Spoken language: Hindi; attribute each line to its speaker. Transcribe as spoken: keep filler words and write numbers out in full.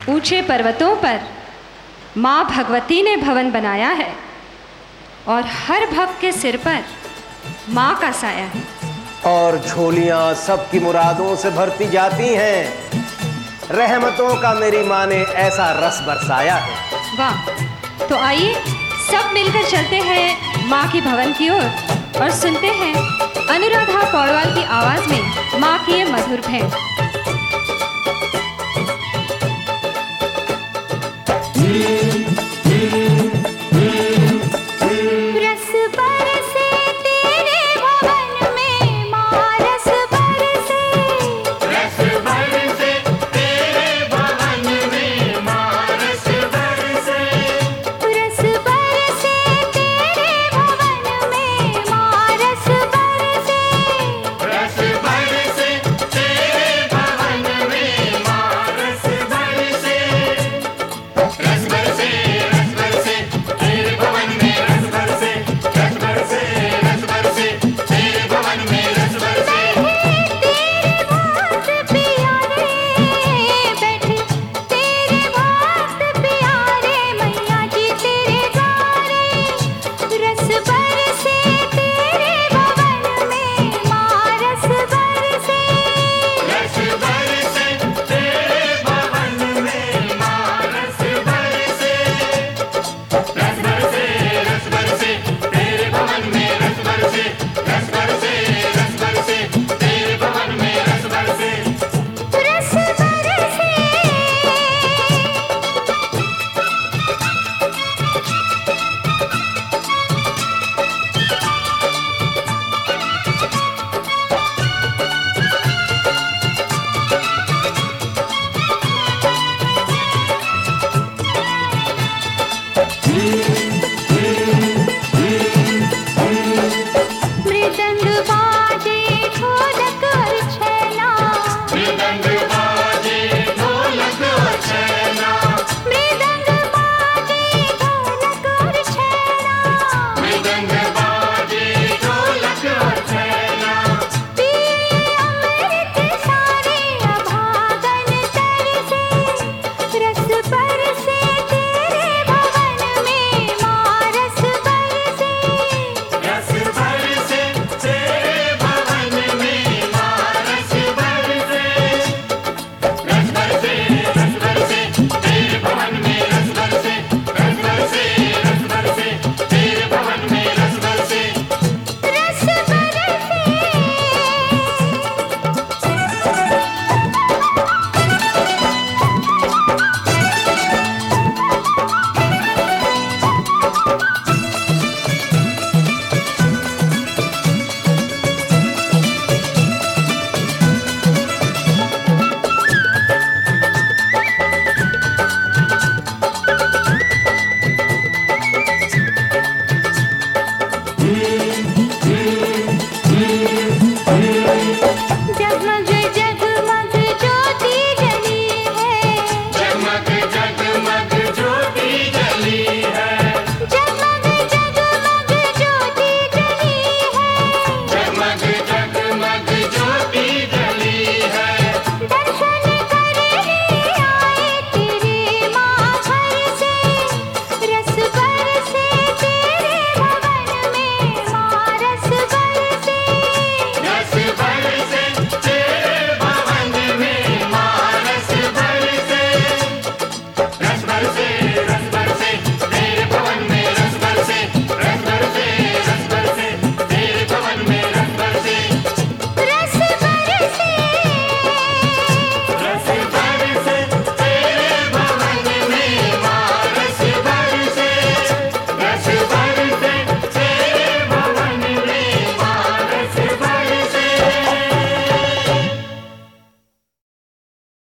Speaker 1: ऊंचे पर्वतों पर माँ भगवती ने भवन बनाया है और हर भक्त के सिर पर माँ का साया है।
Speaker 2: और झोलियां सबकी मुरादों से भरती जाती हैं। रहमतों का मेरी माँ ने ऐसा रस बरसाया है।
Speaker 1: वाह, तो आइए सब मिलकर चलते हैं माँ की भवन की ओर और, और सुनते हैं अनुराधा पौडवाल की आवाज में माँ की ये मधुर भेंट।